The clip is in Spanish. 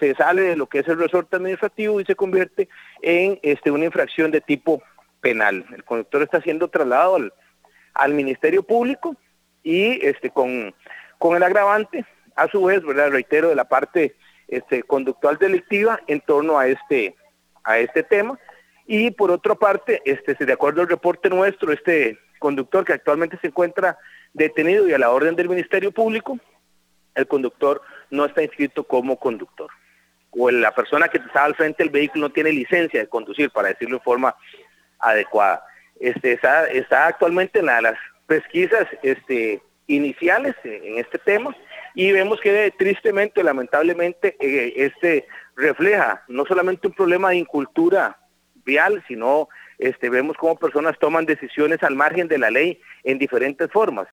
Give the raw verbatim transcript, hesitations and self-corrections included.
se sale de lo que es el resorte administrativo y se convierte en este, una infracción de tipo penal. El conductor está siendo trasladado al, al Ministerio Público y este, con, con el agravante, a su vez, ¿verdad? Reitero, de la parte este, conductual delictiva en torno a este, a este tema. Y por otra parte, este, de acuerdo al reporte nuestro, este conductor que actualmente se encuentra detenido y a la orden del Ministerio Público, el conductor no está inscrito como conductor. O la persona que estaba al frente del vehículo no tiene licencia de conducir, para decirlo de forma adecuada. Este, está, está actualmente en la, las pesquisas este, iniciales en este tema y vemos que tristemente, lamentablemente, eh, este refleja no solamente un problema de incultura vial, sino este, vemos cómo personas toman decisiones al margen de la ley en diferentes formas.